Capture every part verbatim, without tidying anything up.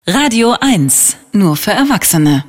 Radio eins, nur für Erwachsene.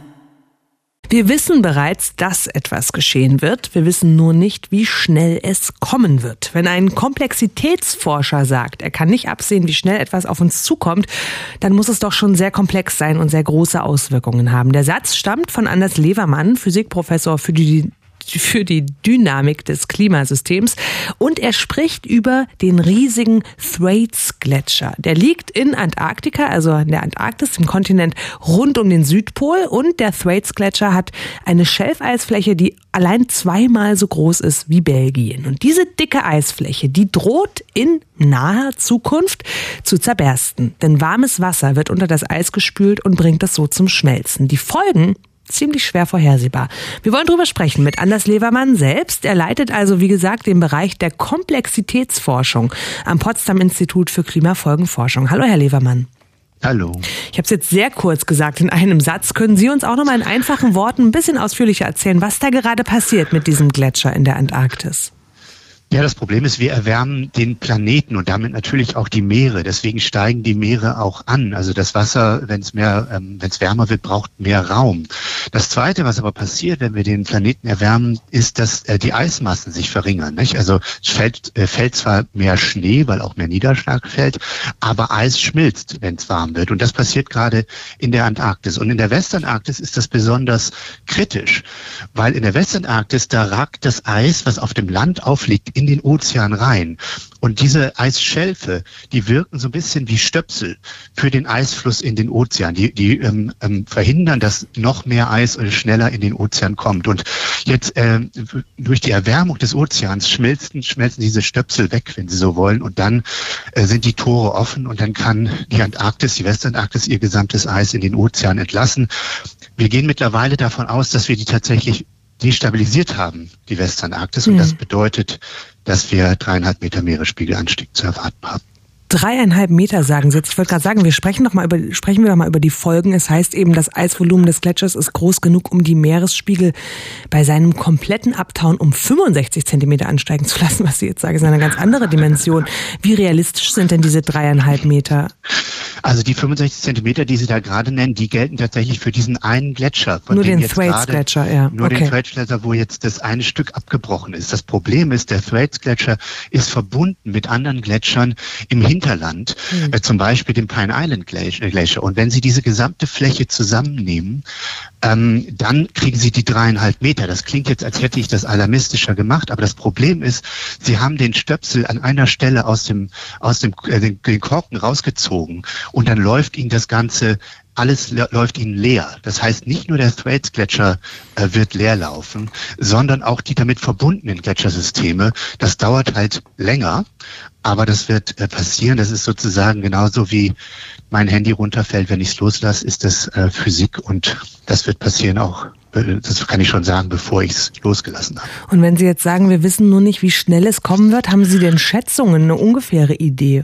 Wir wissen bereits, dass etwas geschehen wird. Wir wissen nur nicht, wie schnell es kommen wird. Wenn ein Komplexitätsforscher sagt, er kann nicht absehen, wie schnell etwas auf uns zukommt, dann muss es doch schon sehr komplex sein und sehr große Auswirkungen haben. Der Satz stammt von Anders Levermann, Physikprofessor für die für die Dynamik des Klimasystems, und er spricht über den riesigen Thwaites-Gletscher. Der liegt in Antarktika, also in der Antarktis, im Kontinent rund um den Südpol, und der Thwaites-Gletscher hat eine Schelfeisfläche, die allein zweimal so groß ist wie Belgien. Und diese dicke Eisfläche, die droht in naher Zukunft zu zerbersten. Denn warmes Wasser wird unter das Eis gespült und bringt es so zum Schmelzen. Die Folgen ziemlich schwer vorhersehbar. Wir wollen drüber sprechen mit Anders Levermann selbst. Er leitet also, wie gesagt, den Bereich der Komplexitätsforschung am Potsdam Institut für Klimafolgenforschung. Hallo, Herr Levermann. Hallo. Ich habe es jetzt sehr kurz gesagt in einem Satz. Können Sie uns auch noch mal in einfachen Worten ein bisschen ausführlicher erzählen, was da gerade passiert mit diesem Gletscher in der Antarktis? Ja, das Problem ist, wir erwärmen den Planeten und damit natürlich auch die Meere. Deswegen steigen die Meere auch an. Also das Wasser, wenn es mehr, ähm, wenn es wärmer wird, braucht mehr Raum. Das Zweite, was aber passiert, wenn wir den Planeten erwärmen, ist, dass äh, die Eismassen sich verringern. Nicht? Also es fällt, äh, fällt zwar mehr Schnee, weil auch mehr Niederschlag fällt, aber Eis schmilzt, wenn es warm wird. Und das passiert gerade in der Antarktis. Und in der Westantarktis ist das besonders kritisch, weil in der Westantarktis, da ragt das Eis, was auf dem Land aufliegt, in den Ozean rein. Und diese Eisschelfe, die wirken so ein bisschen wie Stöpsel für den Eisfluss in den Ozean. Die, die ähm, ähm, verhindern, dass noch mehr Eis schneller in den Ozean kommt. Und jetzt äh, durch die Erwärmung des Ozeans schmelzen, schmelzen diese Stöpsel weg, wenn Sie so wollen. Und dann äh, sind die Tore offen und dann kann die Antarktis, die Westantarktis, ihr gesamtes Eis in den Ozean entlassen. Wir gehen mittlerweile davon aus, dass wir die tatsächlich destabilisiert haben, die Westantarktis. Und mhm. das bedeutet, dass wir dreieinhalb Meter Meeresspiegelanstieg zu erwarten haben. Dreieinhalb Meter, sagen Sie jetzt. Ich wollte gerade sagen, wir sprechen doch mal über, sprechen wir doch mal über die Folgen. Es heißt eben, das Eisvolumen des Gletschers ist groß genug, um die Meeresspiegel bei seinem kompletten Abtauen um fünfundsechzig Zentimeter ansteigen zu lassen. Was Sie jetzt sagen, ist eine ganz andere Dimension. Wie realistisch sind denn diese dreieinhalb Meter? Also die fünfundsechzig Zentimeter, die Sie da gerade nennen, die gelten tatsächlich für diesen einen Gletscher. Von nur dem den jetzt Thwaites-Gletscher, ja. Nur okay. den Thwaites-Gletscher, wo jetzt das eine Stück abgebrochen ist. Das Problem ist, der Thwaites-Gletscher ist verbunden mit anderen Gletschern im Hinterland, hm. äh, zum Beispiel dem Pine Island Glacier. Und wenn Sie diese gesamte Fläche zusammennehmen, ähm, dann kriegen Sie die dreieinhalb Meter. Das klingt jetzt, als hätte ich das alarmistischer gemacht, aber das Problem ist, Sie haben den Stöpsel an einer Stelle aus dem, aus dem, äh, den, den Korken rausgezogen und dann läuft Ihnen das Ganze Alles läuft ihnen leer. Das heißt, nicht nur der Thwaites-Gletscher äh, wird leer laufen, sondern auch die damit verbundenen Gletschersysteme. Das dauert halt länger, aber das wird äh, passieren. Das ist sozusagen genauso wie mein Handy runterfällt, wenn ich es loslasse, ist das äh, Physik, und das wird passieren auch. Das kann ich schon sagen, bevor ich es losgelassen habe. Und wenn Sie jetzt sagen, wir wissen nur nicht, wie schnell es kommen wird, haben Sie denn Schätzungen, eine ungefähre Idee?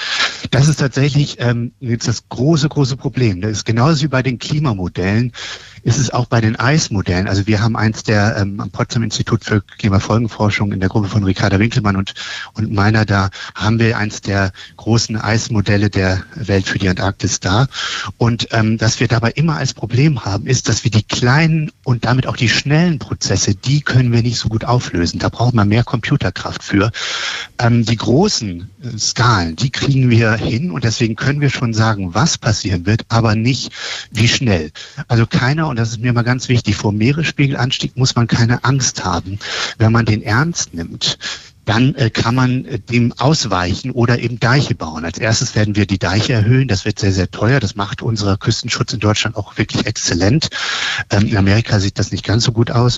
Das ist tatsächlich ähm, jetzt das große, große Problem. Das ist genauso wie bei den Klimamodellen, ist es auch bei den Eismodellen. Also wir haben eins der ähm, am Potsdam Institut für Klimafolgenforschung in der Gruppe von Ricarda Winkelmann und, und meiner, da haben wir eins der großen Eismodelle der Welt für die Antarktis da. Und ähm, dass wir dabei immer als Problem haben, ist, dass wir die kleinen und damit auch die schnellen Prozesse, die können wir nicht so gut auflösen. Da braucht man mehr Computerkraft für. Ähm, die großen äh, Skalen, die kriegen wir hin, und deswegen können wir schon sagen, was passieren wird, aber nicht wie schnell. Also keiner, und das ist mir mal ganz wichtig, vor Meeresspiegelanstieg muss man keine Angst haben. Wenn man den ernst nimmt, dann äh, kann man äh, dem ausweichen oder eben Deiche bauen. Als erstes werden wir die Deiche erhöhen. Das wird sehr, sehr teuer. Das macht unser Küstenschutz in Deutschland auch wirklich exzellent. Ähm, in Amerika sieht das nicht ganz so gut aus.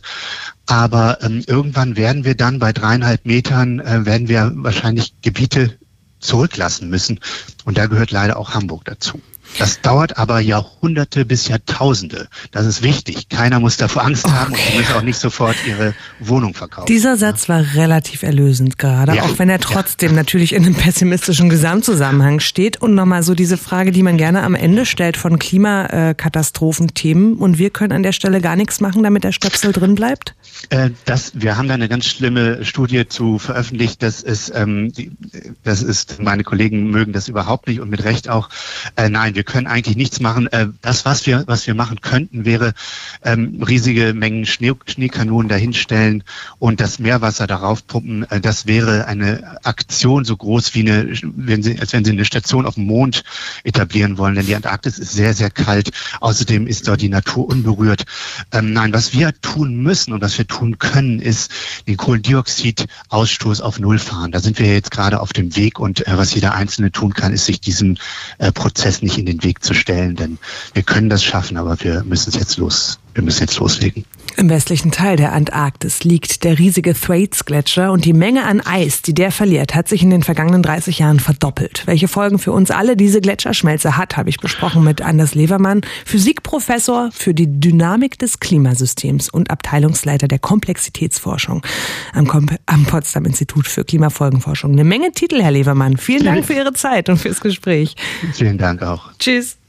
Aber ähm, irgendwann werden wir dann bei dreieinhalb Metern, äh, werden wir wahrscheinlich Gebiete zurücklassen müssen. Und da gehört leider auch Hamburg dazu. Das dauert aber Jahrhunderte bis Jahrtausende. Das ist wichtig. Keiner muss davor Angst okay. haben, und sie müssen auch nicht sofort ihre Wohnung verkaufen. Dieser Satz war relativ erlösend gerade, ja. auch wenn er trotzdem ja. natürlich in einem pessimistischen Gesamtzusammenhang steht. Und nochmal so diese Frage, die man gerne am Ende stellt von Klimakatastrophenthemen. Und wir können an der Stelle gar nichts machen, damit der Stöpsel drin bleibt? Äh, das, wir haben da eine ganz schlimme Studie zu veröffentlicht. Das ist, ähm, die, das ist, meine Kollegen mögen das überhaupt nicht und mit Recht auch. Äh, nein, wir können eigentlich nichts machen. Äh, das, was wir, was wir machen könnten, wäre ähm, riesige Mengen Schnee, Schneekanonen dahinstellen und das Meerwasser darauf pumpen. Äh, das wäre eine Aktion so groß wie eine, wenn Sie, als wenn Sie eine Station auf dem Mond etablieren wollen, denn die Antarktis ist sehr, sehr kalt. Außerdem ist dort die Natur unberührt. Ähm, nein, was wir tun müssen und was wir tun können, ist den Kohlendioxidausstoß auf Null fahren. Da sind wir jetzt gerade auf dem Weg und äh, was jeder Einzelne tun kann, ist sich diesem äh, Prozess nicht in den Weg zu stellen, denn wir können das schaffen, aber wir müssen es jetzt los, wir müssen jetzt loslegen. Im westlichen Teil der Antarktis liegt der riesige Thwaites-Gletscher und die Menge an Eis, die der verliert, hat sich in den vergangenen dreißig Jahren verdoppelt. Welche Folgen für uns alle diese Gletscherschmelze hat, habe ich besprochen mit Anders Levermann, Physikprofessor für die Dynamik des Klimasystems und Abteilungsleiter der Komplexitätsforschung am, Kom- am Potsdam Institut für Klimafolgenforschung. Eine Menge Titel, Herr Levermann. Vielen Dank für Ihre Zeit und fürs Gespräch. Vielen Dank auch. Tschüss.